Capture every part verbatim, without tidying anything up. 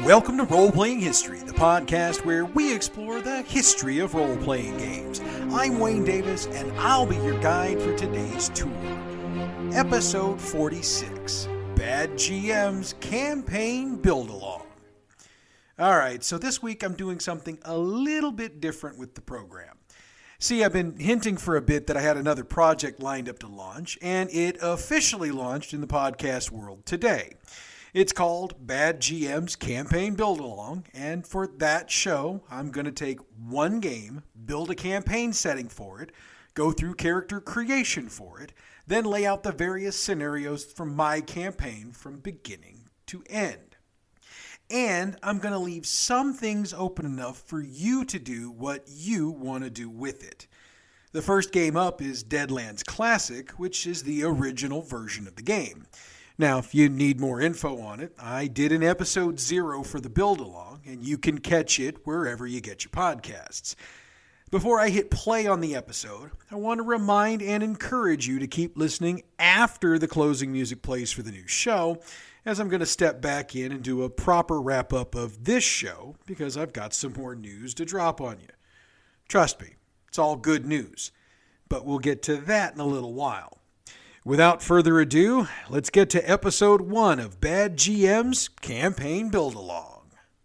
Welcome to Role Playing History, the podcast where we explore the history of role-playing games. I'm Wayne Davis, and I'll be your guide for today's tour. Episode forty-six, Bad G M's Campaign Build-Along. Alright, so this week I'm doing something a little bit different with the program. See, I've been hinting for a bit that I had another project lined up to launch, and it officially launched in the podcast world today. It's called Bad G M's Campaign Build-Along, and for that show, I'm going to take one game, build a campaign setting for it, go through character creation for it, then lay out the various scenarios from my campaign from beginning to end. And I'm going to leave some things open enough for you to do what you want to do with it. The first game up is Deadlands Classic, which is the original version of the game. Now, if you need more info on it, I did an episode zero for the build-along, and you can catch it wherever you get your podcasts. Before I hit play on the episode, I want to remind and encourage you to keep listening after the closing music plays for the new show, as I'm going to step back in and do a proper wrap-up of this show, because I've got some more news to drop on you. Trust me, it's all good news, but we'll get to that in a little while. Without further ado, let's get to episode one of Bad G M's Campaign Build-Along.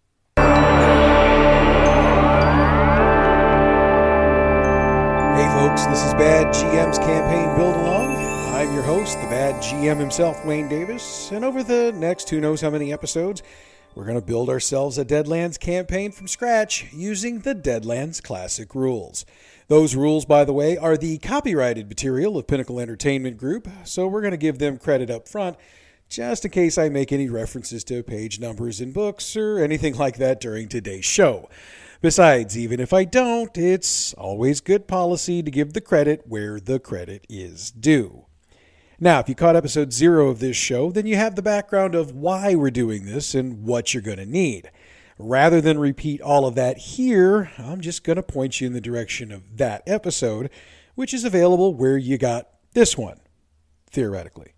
Hey folks, this is Bad G M's Campaign Build-Along. I'm your host, the Bad G M himself, Wayne Davis, and over the next who knows how many episodes, we're going to build ourselves a Deadlands campaign from scratch using the Deadlands Classic rules. Those rules, by the way, are the copyrighted material of Pinnacle Entertainment Group, so we're going to give them credit up front, just in case I make any references to page numbers in books or anything like that during today's show. Besides, even if I don't, it's always good policy to give the credit where the credit is due. Now, if you caught episode zero of this show, then you have the background of why we're doing this and what you're going to need. Rather than repeat all of that here, I'm just going to point you in the direction of that episode, which is available where you got this one, theoretically.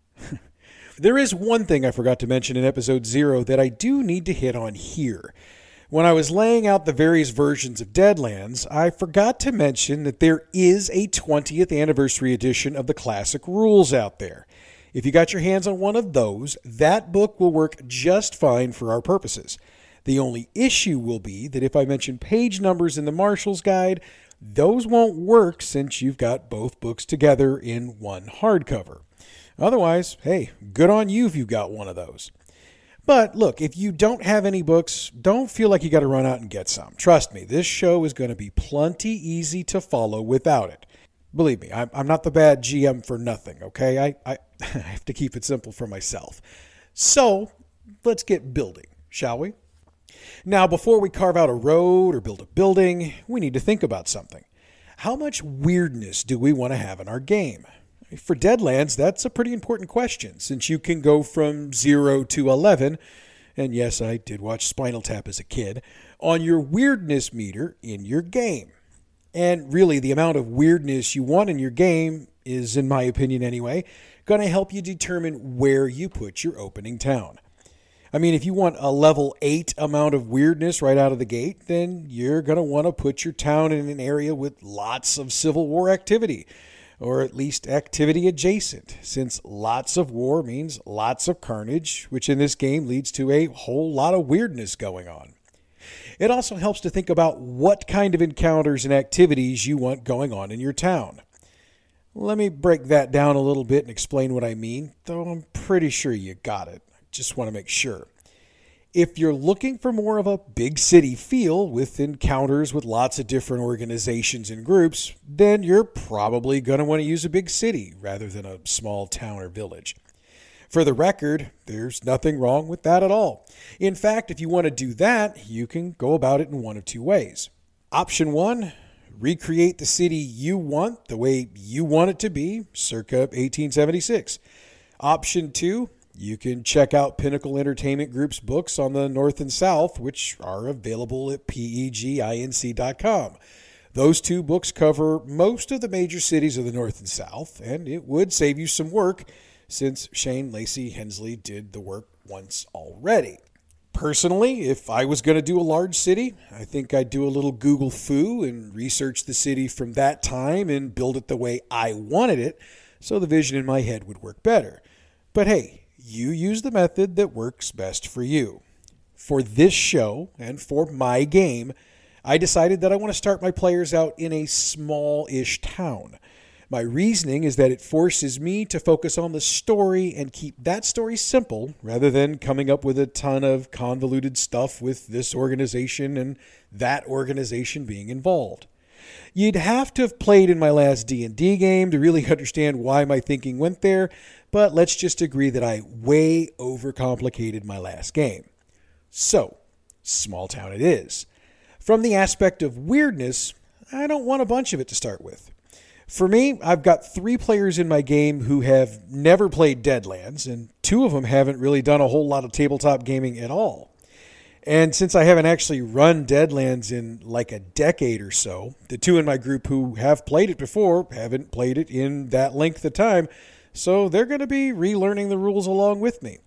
There is one thing I forgot to mention in episode zero that I do need to hit on here. When I was laying out the various versions of Deadlands, I forgot to mention that there is a twentieth anniversary edition of the classic rules out there. If you got your hands on one of those, that book will work just fine for our purposes. The only issue will be that if I mention page numbers in the Marshall's Guide, those won't work since you've got both books together in one hardcover. Otherwise, hey, good on you if you've got one of those. But look, if you don't have any books, don't feel like you got to run out and get some. Trust me, this show is going to be plenty easy to follow without it. Believe me, I'm, I'm not the bad G M for nothing, okay? I, I, I have to keep it simple for myself. So, let's get building, shall we? Now, before we carve out a road or build a building, we need to think about something. How much weirdness do we want to have in our game? For Deadlands, that's a pretty important question, since you can go from zero to eleven, and yes, I did watch Spinal Tap as a kid, on your weirdness meter in your game. And really, the amount of weirdness you want in your game is, in my opinion anyway, going to help you determine where you put your opening town. I mean, if you want a level eight amount of weirdness right out of the gate, then you're going to want to put your town in an area with lots of Civil War activity, or at least activity adjacent, since lots of war means lots of carnage, which in this game leads to a whole lot of weirdness going on. It also helps to think about what kind of encounters and activities you want going on in your town. Let me break that down a little bit and explain what I mean, though I'm pretty sure you got it. Just want to make sure. If you're looking for more of a big city feel with encounters with lots of different organizations and groups, then you're probably going to want to use a big city rather than a small town or village. For the record, there's nothing wrong with that at all. In fact, if you want to do that, you can go about it in one of two ways. Option one, recreate the city you want the way you want it to be, circa eighteen seventy-six. Option two, you can check out Pinnacle Entertainment Group's books on the North and South, which are available at peginc dot com. Those two books cover most of the major cities of the North and South, and it would save you some work since Shane Lacey Hensley did the work once already. Personally, if I was going to do a large city, I think I'd do a little Google foo and research the city from that time and build it the way I wanted it so the vision in my head would work better. But hey, you use the method that works best for you. For this show and for my game, I decided that I want to start my players out in a small-ish town. My reasoning is that it forces me to focus on the story and keep that story simple rather than coming up with a ton of convoluted stuff with this organization and that organization being involved. You'd have to have played in my last D and D game to really understand why my thinking went there, but let's just agree that I way overcomplicated my last game. So, small town it is. From the aspect of weirdness, I don't want a bunch of it to start with. For me, I've got three players in my game who have never played Deadlands, and two of them haven't really done a whole lot of tabletop gaming at all. And since I haven't actually run Deadlands in like a decade or so, the two in my group who have played it before haven't played it in that length of time, so they're going to be relearning the rules along with me.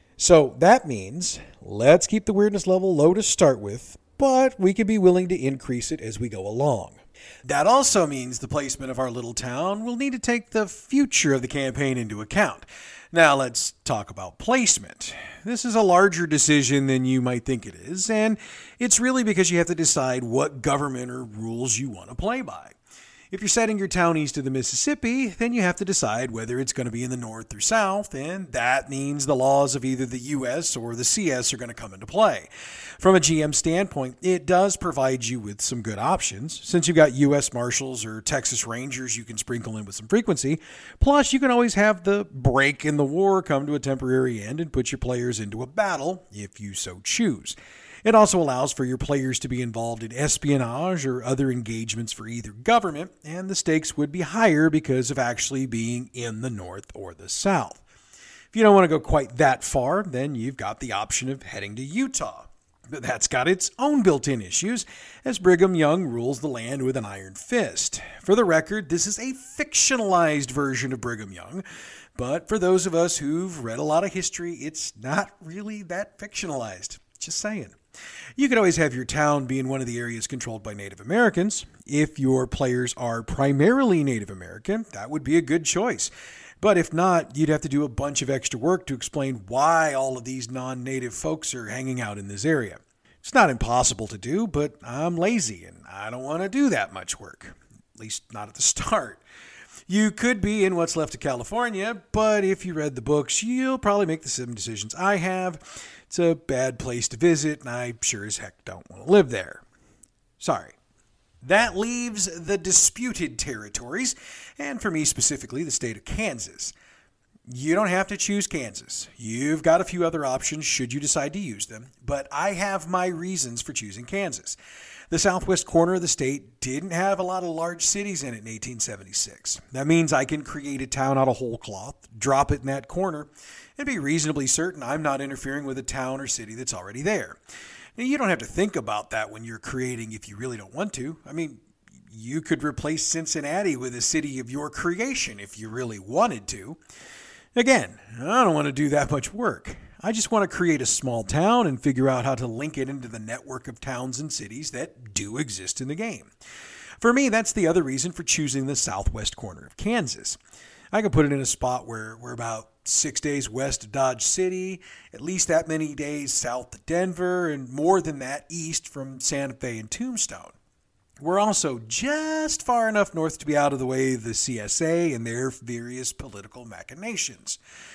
So that means let's keep the weirdness level low to start with, but we can be willing to increase it as we go along. That also means the placement of our little town will need to take the future of the campaign into account. Now let's talk about placement. This is a larger decision than you might think it is, and it's really because you have to decide what government or rules you want to play by. If you're setting your town east of the Mississippi, then you have to decide whether it's going to be in the north or south, and that means the laws of either the U S or the C S are going to come into play. From a G M standpoint, it does provide you with some good options, since you've got U S Marshals or Texas Rangers you can sprinkle in with some frequency. Plus, you can always have the break in the war come to a temporary end and put your players into a battle, if you so choose. It also allows for your players to be involved in espionage or other engagements for either government, and the stakes would be higher because of actually being in the north or the south. If you don't want to go quite that far, then you've got the option of heading to Utah. But that's got its own built-in issues, as Brigham Young rules the land with an iron fist. For the record, this is a fictionalized version of Brigham Young, but for those of us who've read a lot of history, it's not really that fictionalized. Just saying. You could always have your town be in one of the areas controlled by Native Americans. If your players are primarily Native American, that would be a good choice. But if not, you'd have to do a bunch of extra work to explain why all of these non-native folks are hanging out in this area. It's not impossible to do, but I'm lazy and I don't want to do that much work. At least not at the start. You could be in what's left of California, but if you read the books, you'll probably make the same decisions I have. It's a bad place to visit, and I sure as heck don't want to live there. Sorry. That leaves the disputed territories, and for me specifically, the state of Kansas. You don't have to choose Kansas. You've got a few other options should you decide to use them, but I have my reasons for choosing Kansas. The southwest corner of the state didn't have a lot of large cities in it in eighteen seventy-six. That means I can create a town out of whole cloth, drop it in that corner, and be reasonably certain I'm not interfering with a town or city that's already there. Now, you don't have to think about that when you're creating if you really don't want to. I mean, you could replace Cincinnati with a city of your creation if you really wanted to. Again, I don't want to do that much work. I just want to create a small town and figure out how to link it into the network of towns and cities that do exist in the game. For me, that's the other reason for choosing the southwest corner of Kansas. I can put it in a spot where we're about six days west of Dodge City, at least that many days south of Denver, and more than that east from Santa Fe and Tombstone. We're also just far enough north to be out of the way of the C S A and their various political machinations.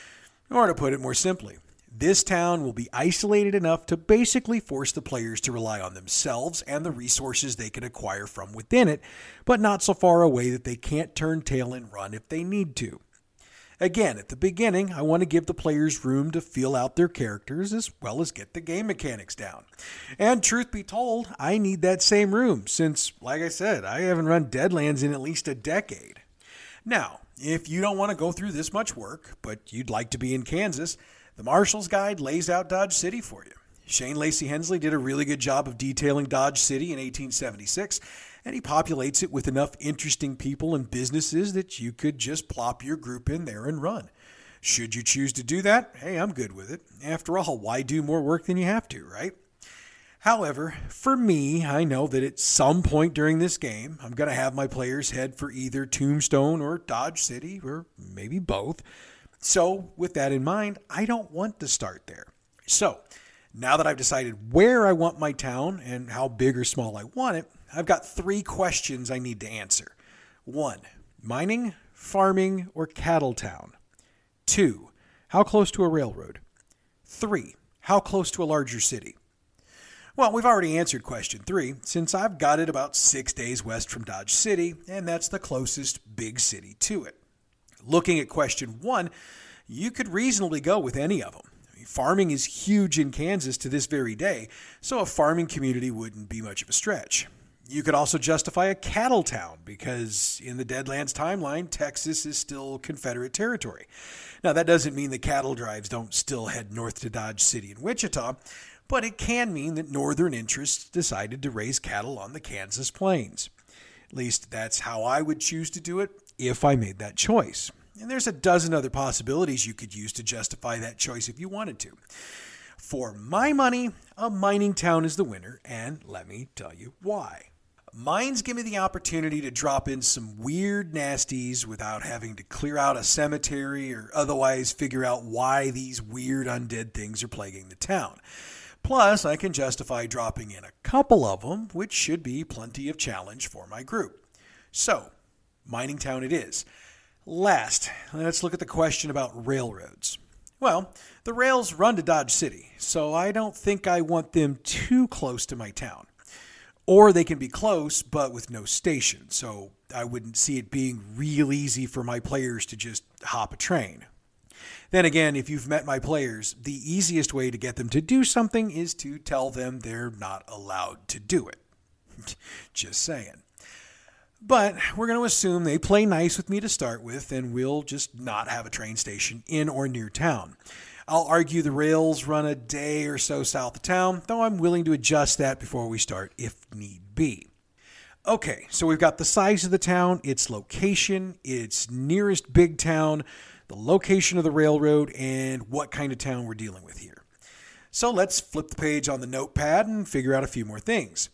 Or to put it more simply, this town will be isolated enough to basically force the players to rely on themselves and the resources they can acquire from within it, but not so far away that they can't turn tail and run if they need to. Again, at the beginning, I want to give the players room to feel out their characters as well as get the game mechanics down. And truth be told, I need that same room since, like I said, I haven't run Deadlands in at least a decade. Now, if you don't want to go through this much work, but you'd like to be in Kansas, the Marshall's Guide lays out Dodge City for you. Shane Lacey Hensley did a really good job of detailing Dodge City in eighteen seventy-six, and he populates it with enough interesting people and businesses that you could just plop your group in there and run. Should you choose to do that, hey, I'm good with it. After all, why do more work than you have to, right? However, for me, I know that at some point during this game, I'm going to have my players head for either Tombstone or Dodge City, or maybe both. So, with that in mind, I don't want to start there. So, now that I've decided where I want my town and how big or small I want it, I've got three questions I need to answer. One, mining, farming, or cattle town? Two, how close to a railroad? Three, how close to a larger city? Well, we've already answered question three, since I've got it about six days west from Dodge City, and that's the closest big city to it. Looking at question one, you could reasonably go with any of them. I mean, farming is huge in Kansas to this very day, so a farming community wouldn't be much of a stretch. You could also justify a cattle town because in the Deadlands timeline, Texas is still Confederate territory. Now, that doesn't mean the cattle drives don't still head north to Dodge City and Wichita, but it can mean that northern interests decided to raise cattle on the Kansas plains. At least that's how I would choose to do it if I made that choice. And there's a dozen other possibilities you could use to justify that choice if you wanted to. For my money, a mining town is the winner, and let me tell you why. Mines give me the opportunity to drop in some weird nasties without having to clear out a cemetery or otherwise figure out why these weird undead things are plaguing the town. Plus, I can justify dropping in a couple of them, which should be plenty of challenge for my group. So, mining town it is. Last, let's look at the question about railroads. Well, the rails run to Dodge City, so I don't think I want them too close to my town. Or they can be close, but with no station, so I wouldn't see it being real easy for my players to just hop a train. Then again, if you've met my players, the easiest way to get them to do something is to tell them they're not allowed to do it. Just saying. But we're going to assume they play nice with me to start with, and we'll just not have a train station in or near town. I'll argue the rails run a day or so south of town, though I'm willing to adjust that before we start if need be. Okay, so we've got the size of the town, its location, its nearest big town, the location of the railroad, and what kind of town we're dealing with here. So let's flip the page on the notepad and figure out a few more things.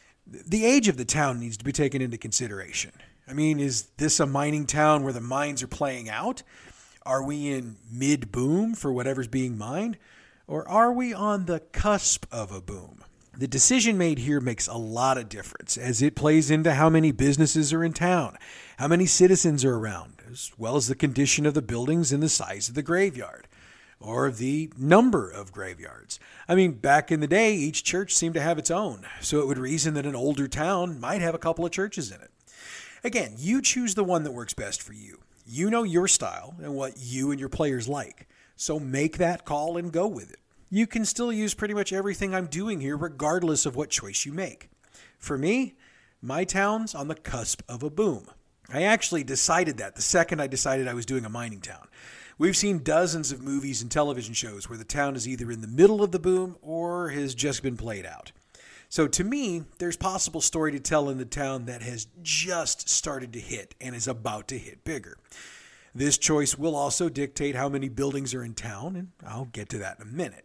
The age of the town needs to be taken into consideration. I mean, is this a mining town where the mines are playing out? Are we in mid-boom for whatever's being mined? Or are we on the cusp of a boom? The decision made here makes a lot of difference as it plays into how many businesses are in town, how many citizens are around, as well as the condition of the buildings and the size of the graveyard, or the number of graveyards. I mean, back in the day, each church seemed to have its own, so it would reason that an older town might have a couple of churches in it. Again, you choose the one that works best for you. You know your style and what you and your players like, so make that call and go with it. You can still use pretty much everything I'm doing here regardless of what choice you make. For me, my town's on the cusp of a boom. I actually decided that the second I decided I was doing a mining town. We've seen dozens of movies and television shows where the town is either in the middle of the boom or has just been played out. So to me, there's possible story to tell in the town that has just started to hit and is about to hit bigger. This choice will also dictate how many buildings are in town, and I'll get to that in a minute.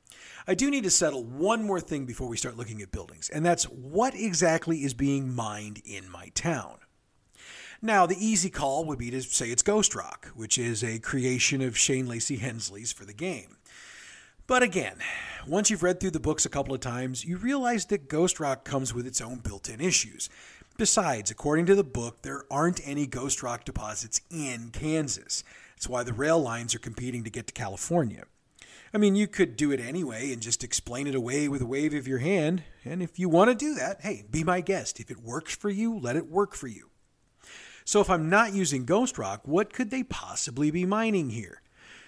I do need to settle one more thing before we start looking at buildings, and that's what exactly is being mined in my town. Now, the easy call would be to say it's Ghost Rock, which is a creation of Shane Lacy Hensley's for the game. But again, once you've read through the books a couple of times, you realize that Ghost Rock comes with its own built-in issues. Besides, according to the book, there aren't any Ghost Rock deposits in Kansas. That's why the rail lines are competing to get to California. I mean, you could do it anyway and just explain it away with a wave of your hand. And if you want to do that, hey, be my guest. If it works for you, let it work for you. So if I'm not using Ghost Rock, what could they possibly be mining here?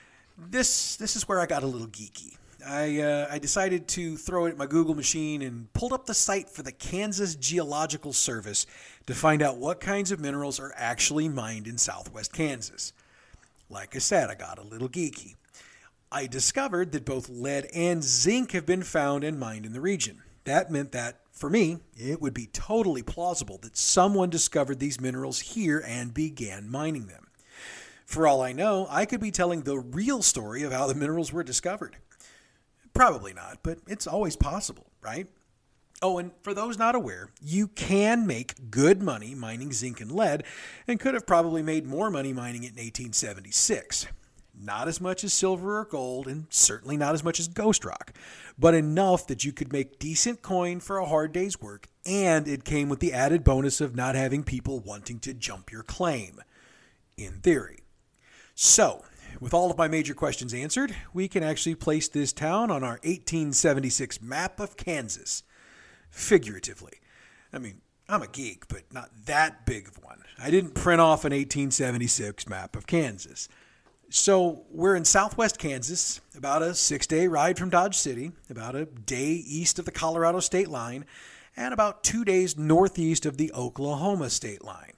This this is where I got a little geeky. I uh, I decided to throw it at my Google machine and pulled up the site for the Kansas Geological Service to find out what kinds of minerals are actually mined in southwest Kansas. Like I said, I got a little geeky. I discovered that both lead and zinc have been found and mined in the region. That meant that, for me, it would be totally plausible that someone discovered these minerals here and began mining them. For all I know, I could be telling the real story of how the minerals were discovered. Probably not, but it's always possible, right? Oh, and for those not aware, you can make good money mining zinc and lead, and could have probably made more money mining it in eighteen seventy-six. Not as much as silver or gold, and certainly not as much as ghost rock, but enough that you could make decent coin for a hard day's work, and it came with the added bonus of not having people wanting to jump your claim, in theory. So, with all of my major questions answered, we can actually place this town on our eighteen seventy-six map of Kansas. Figuratively. I mean, I'm a geek, but not that big of one. I didn't print off an eighteen seventy-six map of Kansas. So we're in southwest Kansas, about a six-day ride from Dodge City, about a day east of the Colorado state line, and about two days northeast of the Oklahoma state line.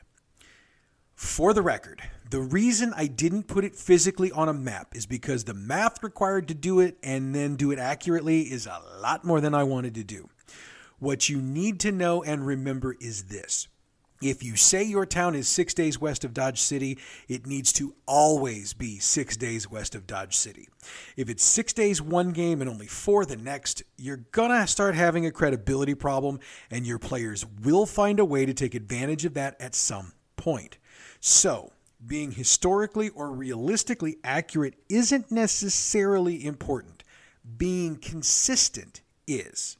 For the record, the reason I didn't put it physically on a map is because the math required to do it and then do it accurately is a lot more than I wanted to do. What you need to know and remember is this. If you say your town is six days west of Dodge City, it needs to always be six days west of Dodge City. If it's six days one game and only four the next, you're going to start having a credibility problem, and your players will find a way to take advantage of that at some point. So, being historically or realistically accurate isn't necessarily important. Being consistent is.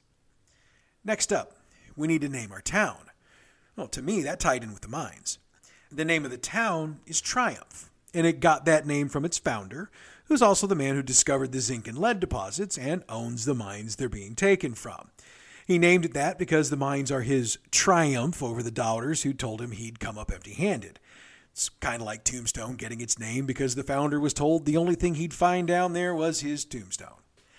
Next up, we need to name our town. Well, to me, that tied in with the mines. The name of the town is Triumph, and it got that name from its founder, who's also the man who discovered the zinc and lead deposits and owns the mines they're being taken from. He named it that because the mines are his triumph over the doubters who told him he'd come up empty-handed. It's kind of like Tombstone getting its name because the founder was told the only thing he'd find down there was his tombstone.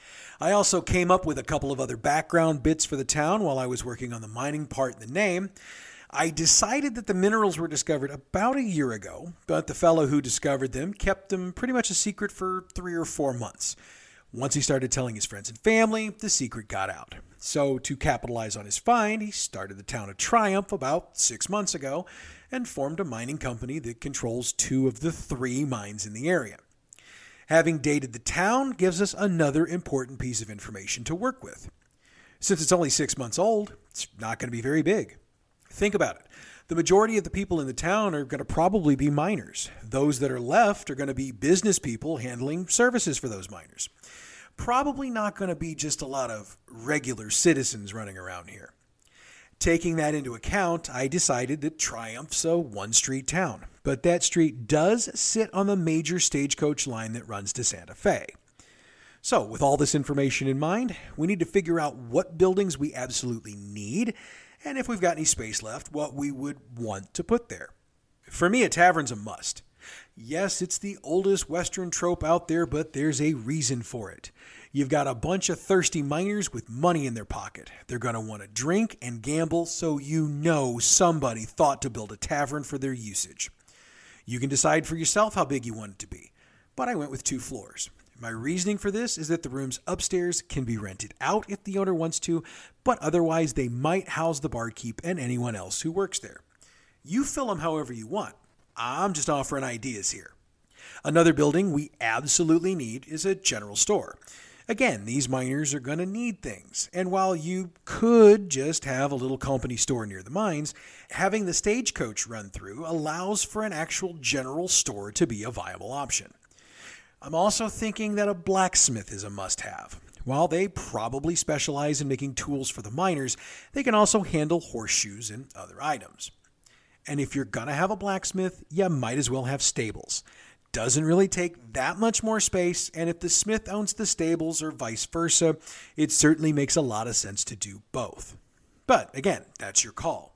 I also came up with a couple of other background bits for the town while I was working on the mining part in the name. I decided that the minerals were discovered about a year ago, but the fellow who discovered them kept them pretty much a secret for three or four months. Once he started telling his friends and family, the secret got out. So to capitalize on his find, he started the town of Triumph about six months ago and formed a mining company that controls two of the three mines in the area. Having dated the town gives us another important piece of information to work with. Since it's only six months old, it's not going to be very big. Think about it. The majority of the people in the town are going to probably be miners. Those that are left are going to be business people handling services for those miners. Probably not going to be just a lot of regular citizens running around here. Taking that into account, I decided that Triumph's a one-street town, but that street does sit on the major stagecoach line that runs to Santa Fe. So, with all this information in mind, we need to figure out what buildings we absolutely need, and if we've got any space left, what we would want to put there. For me, a tavern's a must. Yes, it's the oldest Western trope out there, but there's a reason for it. You've got a bunch of thirsty miners with money in their pocket. They're going to want to drink and gamble, so you know somebody thought to build a tavern for their usage. You can decide for yourself how big you want it to be, but I went with two floors. My reasoning for this is that the rooms upstairs can be rented out if the owner wants to, but otherwise they might house the barkeep and anyone else who works there. You fill them however you want. I'm just offering ideas here. Another building we absolutely need is a general store. Again, these miners are going to need things, and while you could just have a little company store near the mines, having the stagecoach run through allows for an actual general store to be a viable option. I'm also thinking that a blacksmith is a must-have. While they probably specialize in making tools for the miners, they can also handle horseshoes and other items. And if you're going to have a blacksmith, you might as well have stables. Doesn't really take that much more space, and if the smith owns the stables or vice versa, it certainly makes a lot of sense to do both. But again, that's your call.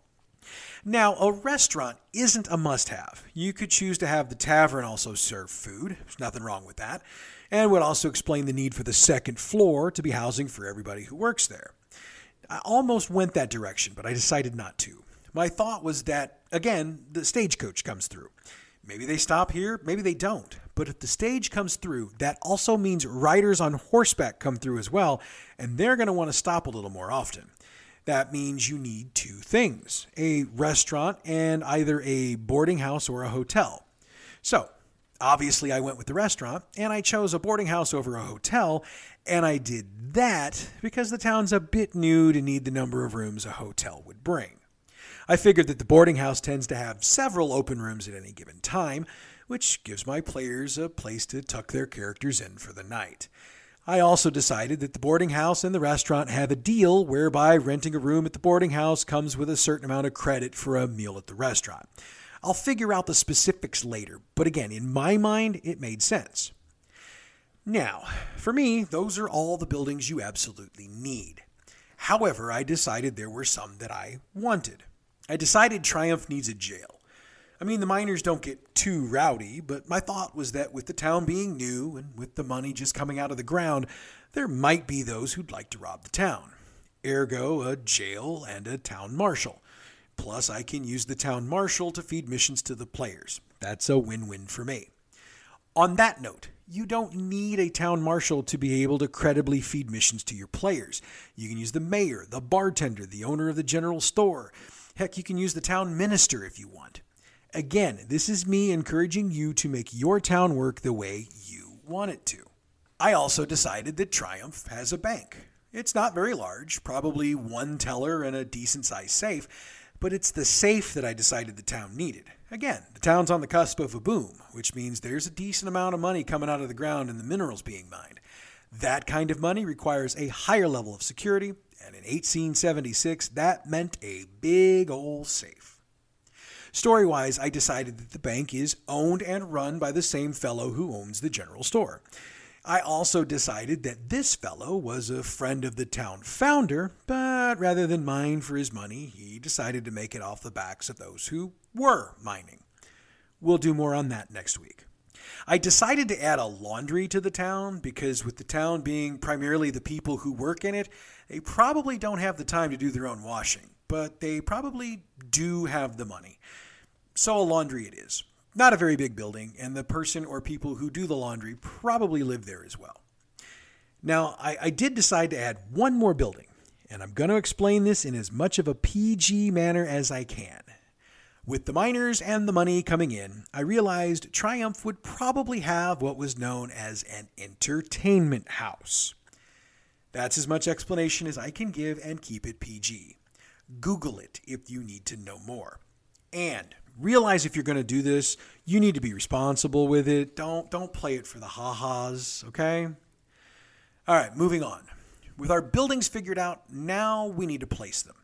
Now, a restaurant isn't a must-have. You could choose to have the tavern also serve food. There's nothing wrong with that. And would also explain the need for the second floor to be housing for everybody who works there. I almost went that direction, but I decided not to. My thought was that, again, the stagecoach comes through. Maybe they stop here, maybe they don't. But if the stage comes through, that also means riders on horseback come through as well, and they're going to want to stop a little more often. That means you need two things, a restaurant and either a boarding house or a hotel. So, Obviously, I went with the restaurant, and I chose a boarding house over a hotel, and I did that because the town's a bit new to need the number of rooms a hotel would bring. I figured that the boarding house tends to have several open rooms at any given time, which gives my players a place to tuck their characters in for the night. I also decided that the boarding house and the restaurant have a deal whereby renting a room at the boarding house comes with a certain amount of credit for a meal at the restaurant. I'll figure out the specifics later, but again, in my mind, it made sense. Now, for me, those are all the buildings you absolutely need. However, I decided there were some that I wanted. I decided Triumph needs a jail. I mean, the miners don't get too rowdy, but my thought was that with the town being new and with the money just coming out of the ground, there might be those who'd like to rob the town. Ergo, a jail and a town marshal. Plus, I can use the town marshal to feed missions to the players. That's a win-win for me. On that note, you don't need a town marshal to be able to credibly feed missions to your players. You can use the mayor, the bartender, the owner of the general store. Heck, you can use the town minister if you want. Again, this is me encouraging you to make your town work the way you want it to. I also decided that Triumph has a bank. It's not very large, probably one teller and a decent-sized safe, but it's the safe that I decided the town needed. Again, the town's on the cusp of a boom, which means there's a decent amount of money coming out of the ground and the minerals being mined. That kind of money requires a higher level of security, and in eighteen seventy-six, that meant a big old safe. Story-wise, I decided that the bank is owned and run by the same fellow who owns the general store. I also decided that this fellow was a friend of the town founder, but rather than mine for his money, he decided to make it off the backs of those who were mining. We'll do more on that next week. I decided to add a laundry to the town because with the town being primarily the people who work in it, they probably don't have the time to do their own washing, but they probably do have the money. So a laundry it is. Not a very big building, and the person or people who do the laundry probably live there as well. Now, I, I did decide to add one more building, and I'm going to explain this in as much of a P G manner as I can. With the miners and the money coming in, I realized Triumph would probably have what was known as an entertainment house. That's as much explanation as I can give and keep it P G. Google it if you need to know more. And realize if you're going to do this, you need to be responsible with it. Don't don't play it for the ha-has, okay? All right, moving on. With our buildings figured out, now we need to place them.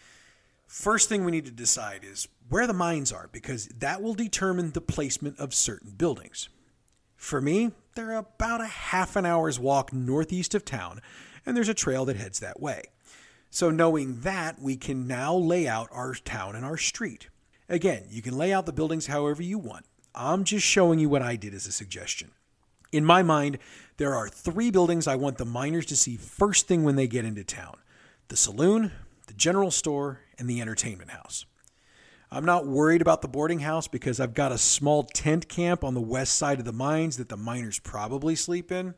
First thing we need to decide is where the mines are, because that will determine the placement of certain buildings. For me, they're about a half an hour's walk northeast of town, and there's a trail that heads that way. So knowing that, we can now lay out our town and our street. Again, you can lay out the buildings however you want. I'm just showing you what I did as a suggestion. In my mind, there are three buildings I want the miners to see first thing when they get into town. The saloon, the general store, and the entertainment house. I'm not worried about the boarding house because I've got a small tent camp on the west side of the mines that the miners probably sleep in.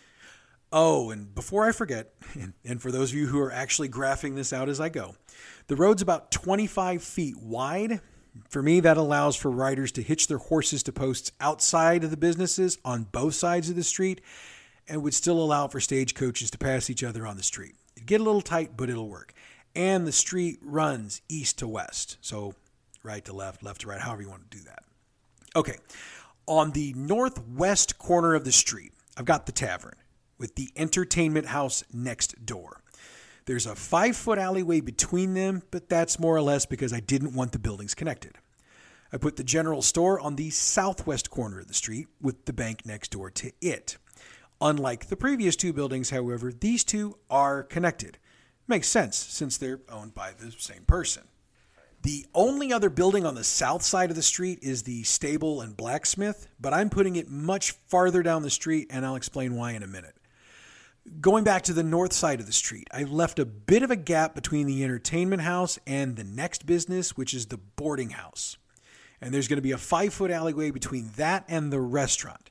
Oh, and before I forget, and, and for those of you who are actually graphing this out as I go, the road's about twenty-five feet wide. For me, that allows for riders to hitch their horses to posts outside of the businesses on both sides of the street and would still allow for stagecoaches to pass each other on the street. It'd get a little tight, but it'll work. And the street runs east to west, so right to left, left to right, however you want to do that. Okay, on the northwest corner of the street, I've got the tavern with the entertainment house next door. There's a five-foot alleyway between them, but that's more or less because I didn't want the buildings connected. I put the general store on the southwest corner of the street with the bank next door to it. Unlike the previous two buildings, however, these two are connected. Makes sense since they're owned by the same person. The only other building on the south side of the street is the stable and blacksmith, but I'm putting it much farther down the street, and I'll explain why in a minute. Going back to the north side of the street, I left a bit of a gap between the entertainment house and the next business, which is the boarding house. And there's going to be a five-foot alleyway between that and the restaurant.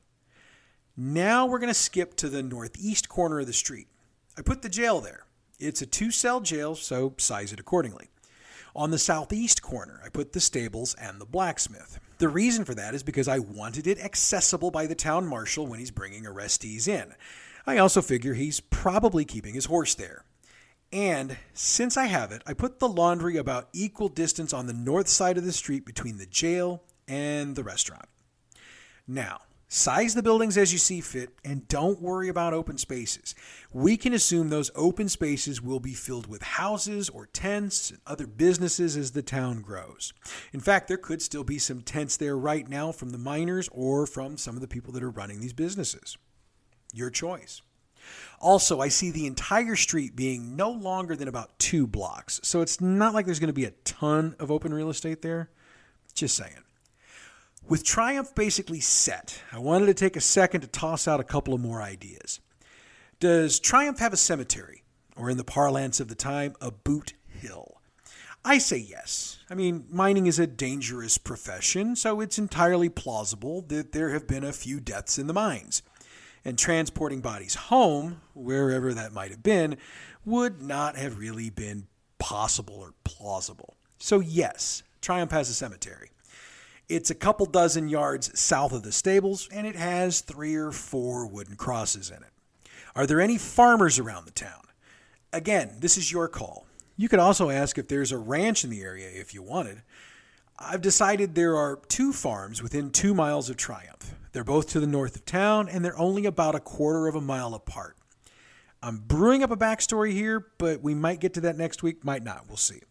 Now we're going to skip to the northeast corner of the street. I put the jail there. It's a two-cell jail, so size it accordingly. On the southeast corner, I put the stables and the blacksmith. The reason for that is because I wanted it accessible by the town marshal when he's bringing arrestees in. I also figure he's probably keeping his horse there. And since I have it, I put the laundry about equal distance on the north side of the street between the jail and the restaurant. Now, size the buildings as you see fit, and don't worry about open spaces. We can assume those open spaces will be filled with houses or tents and other businesses as the town grows. In fact, there could still be some tents there right now from the miners or from some of the people that are running these businesses. Your choice. Also, I see the entire street being no longer than about two blocks, so it's not like there's going to be a ton of open real estate there. Just saying. With Triumph basically set, I wanted to take a second to toss out a couple of more ideas. Does Triumph have a cemetery, or in the parlance of the time, a boot hill? I say yes. I mean, mining is a dangerous profession, so it's entirely plausible that there have been a few deaths in the mines. And transporting bodies home, wherever that might have been, would not have really been possible or plausible. So yes, Triumph has a cemetery. It's a couple dozen yards south of the stables, and it has three or four wooden crosses in it. Are there any farmers around the town? Again, this is your call. You could also ask if there's a ranch in the area if you wanted. I've decided there are two farms within two miles of Triumph. They're both to the north of town, and they're only about a quarter of a mile apart. I'm brewing up a backstory here, but we might get to that next week, might not. We'll see.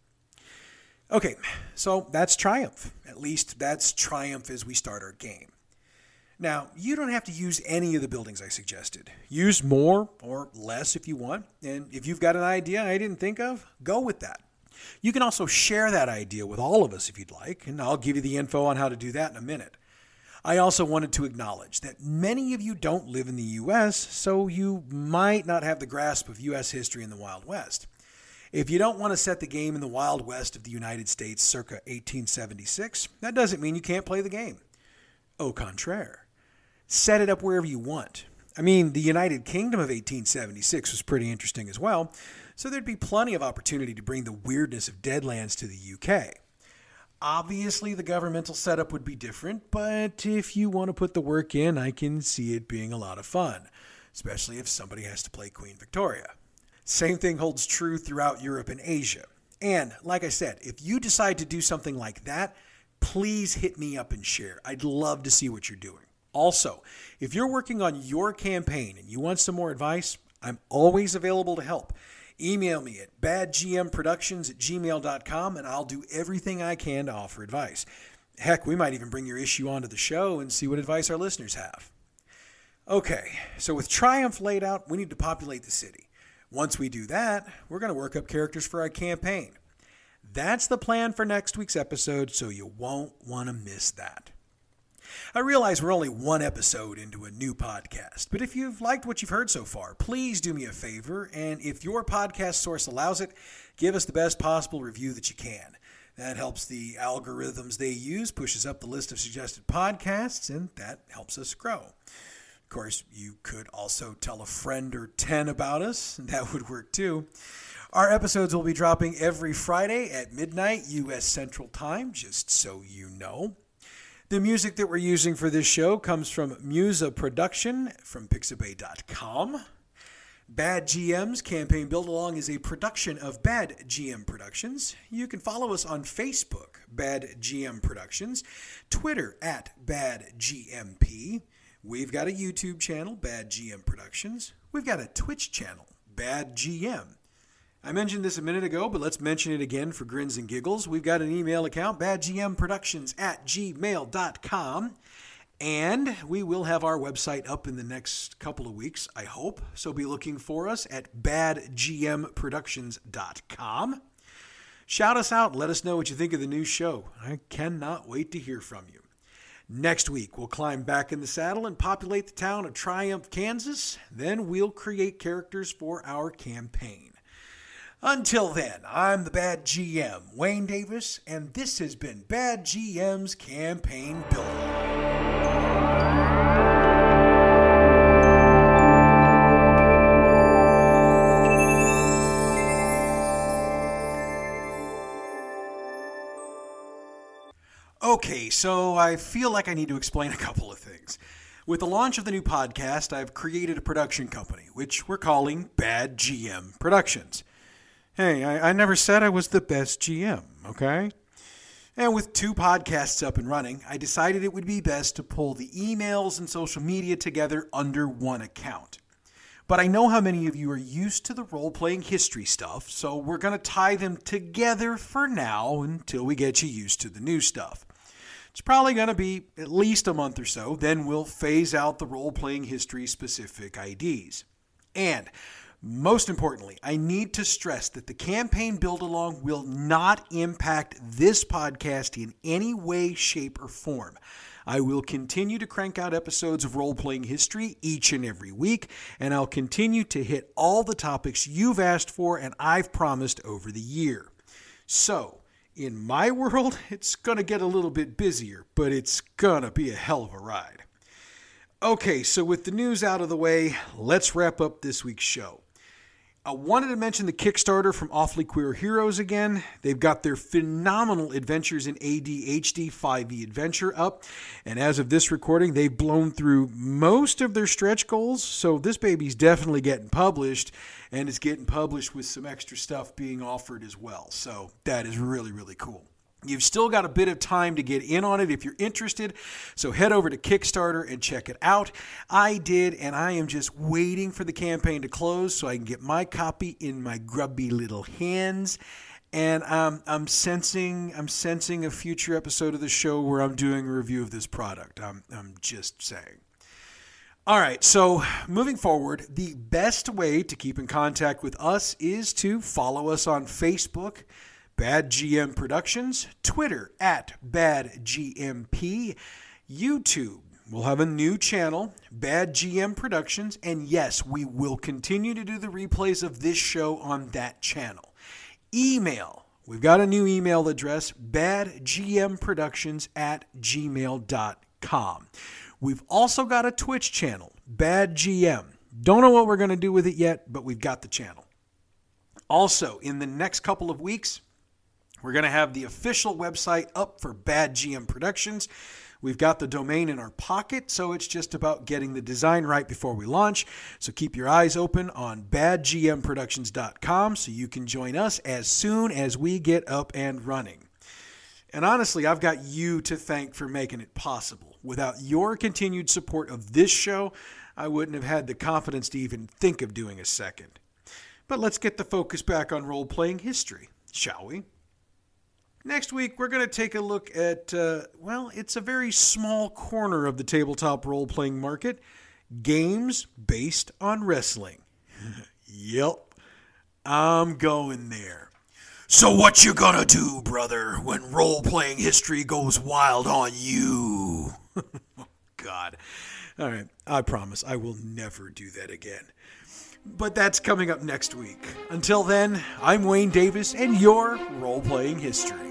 Okay, so that's Triumph. At least that's Triumph as we start our game. Now, you don't have to use any of the buildings I suggested. Use more or less if you want. And if you've got an idea I didn't think of, go with that. You can also share that idea with all of us if you'd like, and I'll give you the info on how to do that in a minute. I also wanted to acknowledge that many of you don't live in the U S, so you might not have the grasp of U S history in the Wild West. If you don't want to set the game in the Wild West of the United States circa eighteen seventy-six, that doesn't mean you can't play the game. Au contraire. Set it up wherever you want. I mean, the United Kingdom of eighteen seventy-six was pretty interesting as well, so there'd be plenty of opportunity to bring the weirdness of Deadlands to the U K. Obviously, the governmental setup would be different, but if you want to put the work in, I can see it being a lot of fun, especially if somebody has to play Queen Victoria. Same thing holds true throughout Europe and Asia. And like I said, if you decide to do something like that, please hit me up and share. I'd love to see what you're doing. Also, if you're working on your campaign and you want some more advice, I'm always available to help. Email me at bad g m productions at gmail dot com and I'll do everything I can to offer advice. Heck, we might even bring your issue onto the show and see what advice our listeners have. Okay, so with Triumph laid out, we need to populate the city. Once we do that, we're going to work up characters for our campaign. That's the plan for next week's episode, so you won't want to miss that. I realize we're only one episode into a new podcast, but if you've liked what you've heard so far, please do me a favor, and if your podcast source allows it, give us the best possible review that you can. That helps the algorithms they use, pushes up the list of suggested podcasts, and that helps us grow. Of course, you could also tell a friend or ten about us, and that would work too. Our episodes will be dropping every Friday at midnight U S Central Time, just so you know. The music that we're using for this show comes from Musa Production from pixabay dot com. Bad G M's Campaign Build Along is a production of Bad G M Productions. You can follow us on Facebook, Bad G M Productions, Twitter at Bad G M P. We've got a YouTube channel, Bad G M Productions. We've got a Twitch channel, Bad G M. I mentioned this a minute ago, but let's mention it again for grins and giggles. We've got an email account, badgmproductions at gmail dot com. And we will have our website up in the next couple of weeks, I hope. So be looking for us at bad g m productions dot com. Shout us out and let us know what you think of the new show. I cannot wait to hear from you. Next week, we'll climb back in the saddle and populate the town of Triumph, Kansas. Then we'll create characters for our campaign. Until then, I'm the Bad G M, Wayne Davis, and this has been Bad G M's Campaign Builder. Okay, so I feel like I need to explain a couple of things. With the launch of the new podcast, I've created a production company, which we're calling Bad G M Productions. Hey, I, I never said I was the best G M, okay? And with two podcasts up and running, I decided it would be best to pull the emails and social media together under one account. But I know how many of you are used to the role-playing history stuff, so we're going to tie them together for now until we get you used to the new stuff. It's probably going to be at least a month or so, then we'll phase out the role-playing history specific I Ds. And most importantly, I need to stress that the campaign build-along will not impact this podcast in any way, shape, or form. I will continue to crank out episodes of role-playing history each and every week, and I'll continue to hit all the topics you've asked for and I've promised over the year. So, in my world, it's going to get a little bit busier, but it's going to be a hell of a ride. Okay, so with the news out of the way, let's wrap up this week's show. I wanted to mention the Kickstarter from Awfully Queer Heroes again. They've got their phenomenal Adventures in A D H D five E adventure up, and as of this recording, they've blown through most of their stretch goals, so this baby's definitely getting published, and it's getting published with some extra stuff being offered as well, so that is really, really cool. You've still got a bit of time to get in on it if you're interested, so head over to Kickstarter and check it out. I did, and I am just waiting for the campaign to close so I can get my copy in my grubby little hands. And um, I'm sensing, I'm sensing a future episode of the show where I'm doing a review of this product. I'm, I'm just saying. All right, so moving forward, the best way to keep in contact with us is to follow us on Facebook, Bad G M Productions, Twitter at Bad G M P, YouTube. We'll have a new channel, Bad G M Productions, and yes, we will continue to do the replays of this show on that channel. Email. We've got a new email address, badgmproductions at gmail dot com. We've also got a Twitch channel, Bad G M. Don't know what we're going to do with it yet, but we've got the channel. Also, in the next couple of weeks, we're going to have the official website up for Bad G M Productions. We've got the domain in our pocket, so it's just about getting the design right before we launch. So keep your eyes open on bad g m productions dot com so you can join us as soon as we get up and running. And honestly, I've got you to thank for making it possible. Without your continued support of this show, I wouldn't have had the confidence to even think of doing a second. But let's get the focus back on role-playing history, shall we? Next week, we're going to take a look at, uh, well, it's a very small corner of the tabletop role-playing market, games based on wrestling. Yep, I'm going there. So what you gonna do, brother, when role-playing history goes wild on you? Oh, God. All right, I promise I will never do that again. But that's coming up next week. Until then, I'm Wayne Davis, and your role-playing history.